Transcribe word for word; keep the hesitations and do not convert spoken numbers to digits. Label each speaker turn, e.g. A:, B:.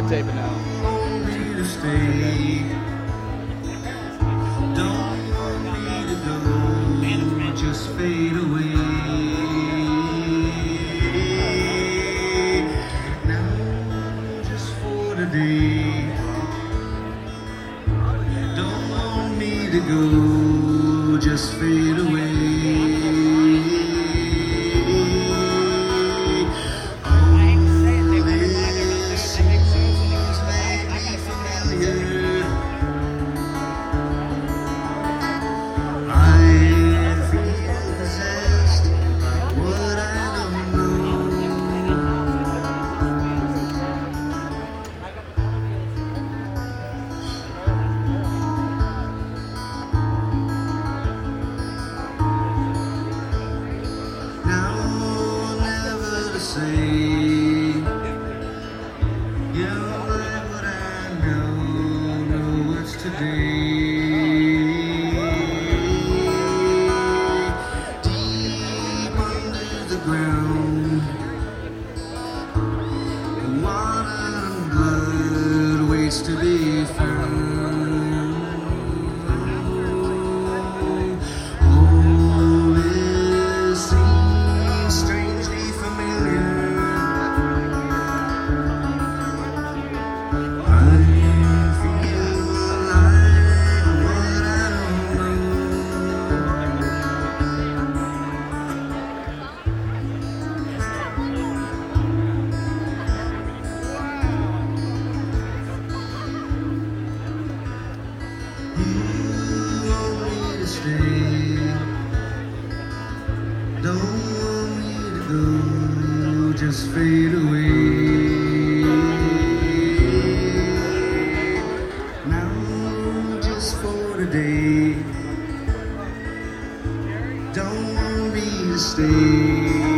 A: videotaping now.
B: Want me to stay. Don't want me to go. Just fade away. Now, just for today. Don't want me to go. Just fade away. Say, yeah, like what I know, know what's today. Deep under the ground, water and blood waits to be found. Don't want me to go, just fade away. Now, just for today. Don't want me to stay.